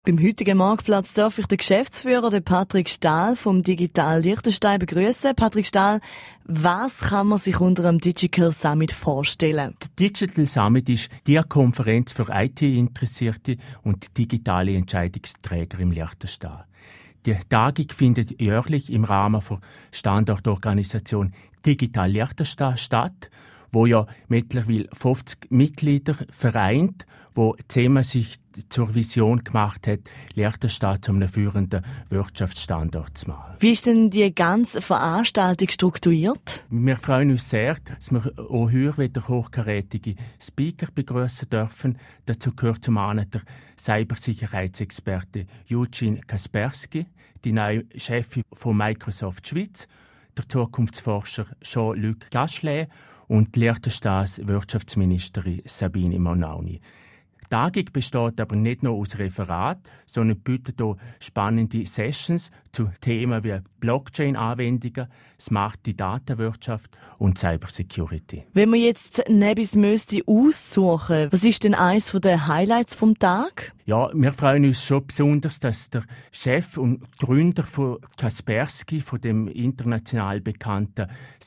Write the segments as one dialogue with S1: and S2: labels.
S1: Beim heutigen Marktplatz darf ich den Geschäftsführer, den Patrick Stahl vom Digital Liechtenstein begrüßen. Patrick Stahl, was kann man sich unter dem Digital Summit vorstellen?
S2: Der Digital Summit ist die Konferenz für IT-Interessierte und digitale Entscheidungsträger im Liechtenstein. Die Tagung findet jährlich im Rahmen der Standortorganisation Digital Liechtenstein statt, wo ja mittlerweile 50 Mitglieder vereint, wo zusammen sich zur Vision gemacht hat, Liechtenstein zu einem führenden Wirtschaftsstandort zu machen.
S1: Wie ist denn die ganze Veranstaltung strukturiert?
S2: Wir freuen uns sehr, dass wir auch heute wieder hochkarätige Speaker begrüßen dürfen. Dazu gehört zum einen der Cybersicherheitsexperte Eugene Kaspersky, die neue Chefin von Microsoft Schweiz, der Zukunftsforscher Jean-Luc Gachelet und die Liechtensteins Wirtschaftsministerin Sabine Monauni. Die Tagung besteht aber nicht nur aus Referat, sondern bietet auch spannende Sessions zu Themen wie Blockchain-Anwendungen, smarte Datenwirtschaft und Cybersecurity.
S1: Wenn man jetzt nebis müsste aussuchen, was ist denn eines der Highlights vom Tag?
S2: Ja, wir freuen uns schon besonders, dass der Chef und Gründer von Kaspersky, von dem international bekannten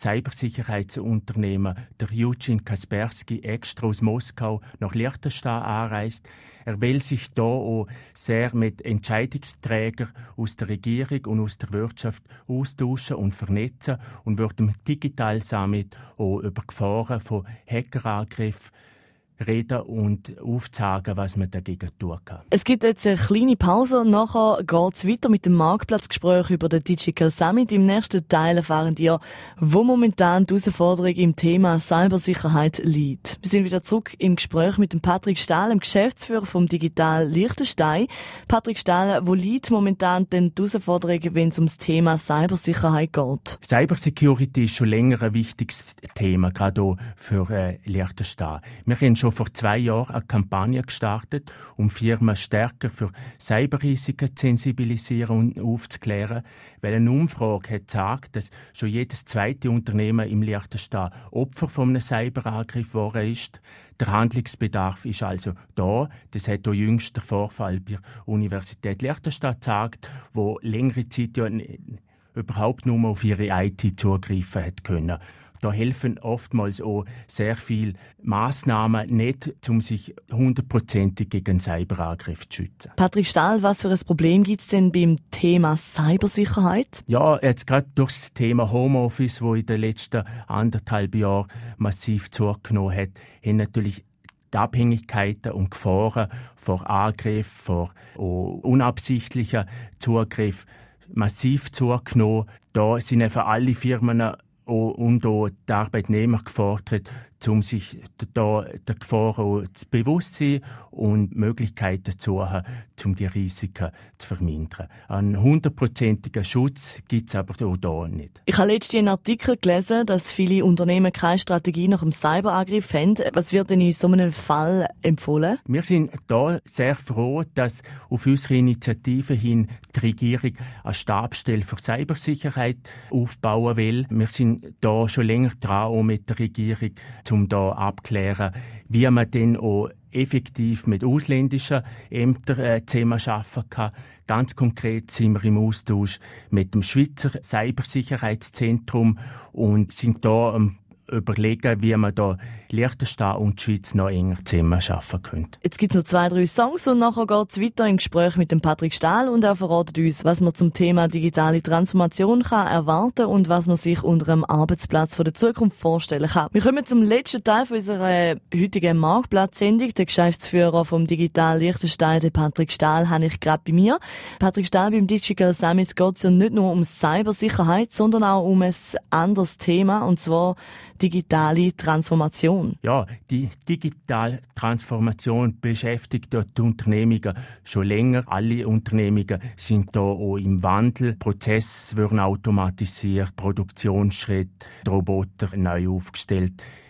S2: Cybersicherheitsunternehmen, der Eugene Kaspersky, extra aus Moskau nach Liechtenstein anreist. Er will sich da auch sehr mit Entscheidungsträgern aus der Regierung und aus der Wirtschaft austauschen und vernetzen und wird im Digital Summit auch über Gefahren von Hackerangriffen reden und aufzeigen, was man dagegen tun kann.
S1: Es gibt jetzt eine kleine Pause und nachher geht es weiter mit dem Marktplatzgespräch über den Digital Summit. Im nächsten Teil erfahren wir, wo momentan die Herausforderung im Thema Cybersicherheit liegt. Wir sind wieder zurück im Gespräch mit dem Patrick Stahl, dem Geschäftsführer vom Digital Liechtenstein. Patrick Stahl, wo liegt momentan denn die Herausforderung, wenn es ums Thema Cybersicherheit geht?
S2: Cybersecurity ist schon länger ein wichtiges Thema, gerade auch für Liechtenstein. Wir haben schon vor 2 Jahren eine Kampagne gestartet, um Firmen stärker für Cyberrisiken zu sensibilisieren und aufzuklären, weil eine Umfrage hat gezeigt, dass schon jedes zweite Unternehmen im Liechtenstein Opfer von einem Cyberangriff geworden ist. Der Handlungsbedarf ist also da. Das hat auch jüngst der Vorfall bei der Universität Liechtenstein gezeigt, wo längere Zeit ja überhaupt nur auf ihre IT zugreifen hat können. Da helfen oftmals auch sehr viele Massnahmen nicht, um sich 100% gegen einen Cyberangriff zu schützen.
S1: Patrick Stahl, was für ein Problem gibt es denn beim Thema Cybersicherheit?
S2: Ja, jetzt gerade durch das Thema Homeoffice, wo in den letzten 1,5 Jahren massiv zugenommen hat, haben natürlich die Abhängigkeiten und Gefahren vor Angriff, vor unabsichtlichen Zugriff massiv zugenommen. Da sind einfach alle Firmen und auch die Arbeitnehmer gefordert, um sich da der Gefahr zu bewusst sein und Möglichkeiten zu suchen, um die Risiken zu vermindern. Einen 100%igen Schutz gibt es aber auch da nicht.
S1: Ich habe letztens einen Artikel gelesen, dass viele Unternehmen keine Strategie nach dem Cyberangriff haben. Was wird denn in so einem Fall empfohlen?
S2: Wir sind da sehr froh, dass auf unsere Initiative hin die Regierung eine Stabsstelle für Cybersicherheit aufbauen will. Wir sind da schon länger dran, auch mit der Regierung, um da abklären, wie man denn auch effektiv mit ausländischen Ämtern zusammenarbeiten kann. Ganz konkret sind wir im Austausch mit dem Schweizer Cybersicherheitszentrum und sind da überlegen, wie man da Liechtenstein und die Schweiz noch enger zusammenarbeiten können.
S1: Jetzt gibt es noch 2, 3 Songs und nachher geht es weiter im Gespräch mit dem Patrick Stahl und er verratet uns, was man zum Thema digitale Transformation kann erwarten und was man sich unter einem Arbeitsplatz von der Zukunft vorstellen kann. Wir kommen zum letzten Teil von unserer heutigen Marktplatzsendung. Der Geschäftsführer vom Digital Liechtenstein, den Patrick Stahl, habe ich gerade bei mir. Patrick Stahl, beim Digital Summit geht es ja nicht nur um Cybersicherheit, sondern auch um ein anderes Thema, und zwar digitale Transformation.
S2: Ja, die digitale Transformation beschäftigt dort die Unternehmungen schon länger. Alle Unternehmungen sind da auch im Wandel. Prozesse werden automatisiert, Produktionsschritte, Roboter neu aufgestellt.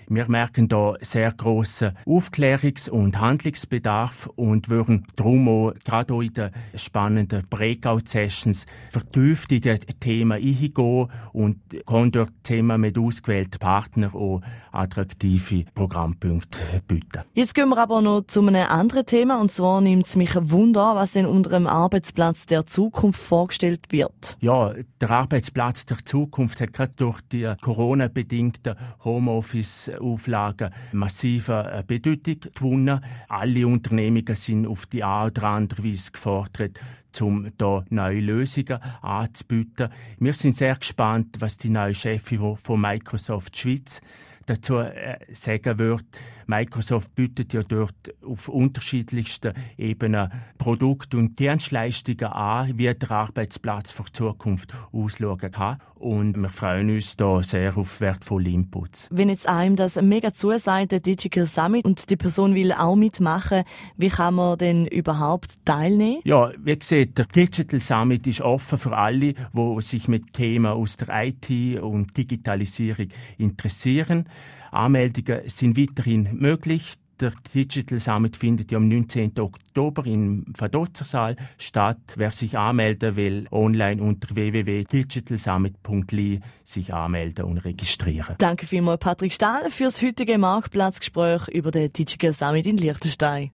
S2: Wir merken da sehr grossen Aufklärungs- und Handlungsbedarf und würden darum auch gerade auch in den spannenden Breakout-Sessions vertieft in das Thema eingehen und können dort zusammen mit ausgewählten Partnern auch attraktive Programmpunkte bieten.
S1: Jetzt gehen wir aber noch zu einem anderen Thema, und zwar nimmt es mich ein Wunder, was denn unter einem Arbeitsplatz der Zukunft vorgestellt wird.
S2: Ja, der Arbeitsplatz der Zukunft hat gerade durch die Corona-bedingten Homeoffice-Auflagen massive Bedeutung gewonnen. Alle Unternehmungen sind auf die eine oder andere Weise gefordert, um da neue Lösungen anzubieten. Wir sind sehr gespannt, was die neue Chefin von Microsoft Schweiz dazu sagen wird. Microsoft bietet ja dort auf unterschiedlichsten Ebenen Produkte und Dienstleistungen an, wie der Arbeitsplatz für die Zukunft ausschauen kann. Und wir freuen uns da sehr auf wertvolle Inputs.
S1: Wenn jetzt einem das mega zusagt, der Digital Summit, und die Person will auch mitmachen, wie kann man denn überhaupt teilnehmen?
S2: Ja, wie gesagt, der Digital Summit ist offen für alle, die sich mit Themen aus der IT und Digitalisierung interessieren. Anmeldungen sind weiterhin möglich. Der Digital Summit findet ja am 19. Oktober im Vadozersaal statt. Wer sich anmelden will, online unter www.digitalsummit.li sich anmelden und registrieren.
S1: Danke vielmals, Patrick Stahl, fürs heutige Marktplatzgespräch über den Digital Summit in Liechtenstein.